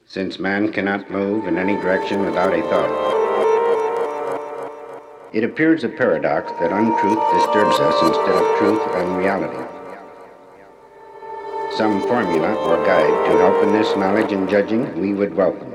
since man cannot move in any direction without a thought. It appears a paradox that untruth disturbs us instead of truth and reality. Some formula or guide to help in this knowledge and judging we would welcome.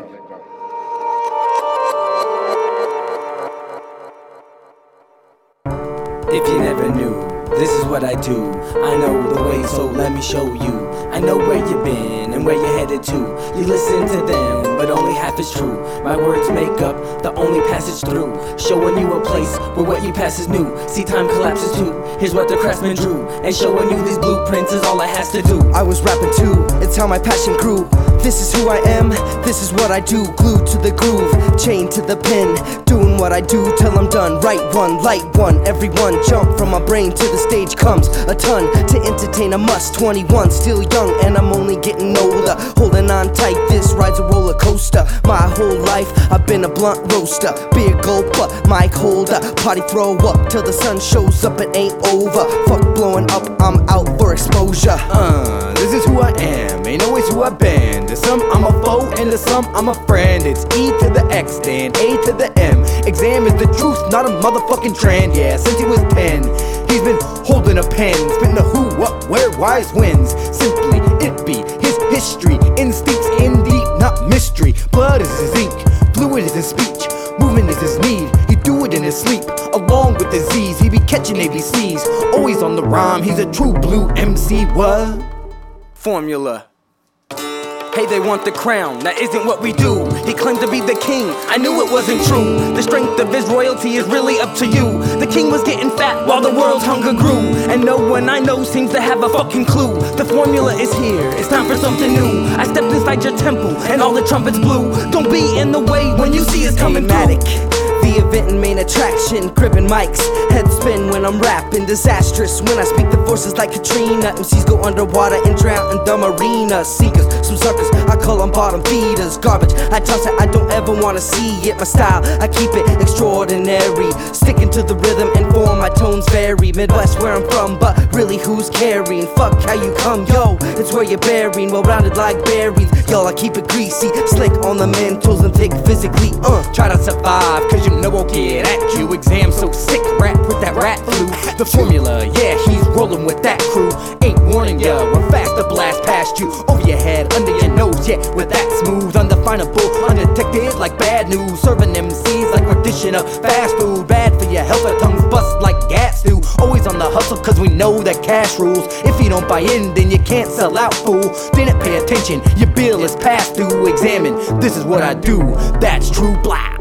If you never knew, this is what I do. I know the way, so let me show you. I know where you've been and where you're headed to. You listen to them, but only half is true. My words make up the only passage through, showing you a place where what you pass is new. See, time collapses too. Here's what the craftsman drew, and showing you these blueprints is all it has to do. I was rapping too, it's how my passion grew. This is who I am, this is what I do. Glued to the groove, chained to the pen, doing what I do till I'm done. Write one, light one, everyone jump from my brain to the stage comes a ton to entertain a must. 21, still young and I'm only getting older. Holding on tight, this ride's a roller coaster. My whole life I've been a blunt roaster, beer gulper, mic holder, party throw up till the sun shows up. It ain't over. Fuck blowing up, I'm out for exposure. This is who I am, ain't always who I've been. To some I'm a foe and to some I'm a friend. It's E to the X then A to the M. Exam is the truth, not a motherfucking trend. Yeah, since he was 10, he's been holding a pen, spitting the who, what, where, why's, wins. Simply, it be his history. Instincts in deep, not mystery. Blood is his ink, fluid is his speech, movement is his need. He do it in his sleep, along with his Z's. He be catching ABCs, always on the rhyme. He's a true blue MC. What? Formula. Hey, they want the crown, that isn't what we do. He claimed to be the king, I knew it wasn't true. The strength of his royalty is really up to you. The king was getting fat while the world's hunger grew, and no one I know seems to have a fucking clue. The formula is here, it's time for something new. I stepped inside your temple, and all the trumpets blew. Don't be in the way when you see us coming through. The event and main attraction, gripping mics, head spin when I'm rapping, disastrous when I speak the forces like Katrina. MCs go underwater and drown in dumb arena. Seekers, some suckers, I call them bottom feeders. Garbage, I toss it, I don't ever wanna see it. My style, I keep it extraordinary, sticking to the rhythm and form, my tones vary. Midwest where I'm from, but really who's carrying? Fuck how you come, yo, it's where you're burying. Well rounded like berries, y'all I keep it greasy, slick on the mentals and thick physically. Try to survive, cause you know I'll get at you. Exam so sick, rap with that rat flu. The formula, yeah, he's rolling with that crew. Ain't warning ya, we're fast to blast past you. Over your head, under your nose, yeah, with that smooth, undefinable, undetected like bad news. Serving MCs like we're dishing up fast food. Bad for your health, our tongues bust like gas do. Always on the hustle, cause we know that cash rules. If you don't buy in, then you can't sell out, fool. Didn't pay attention, your bill is past due. Examine, this is what I do, that's true black.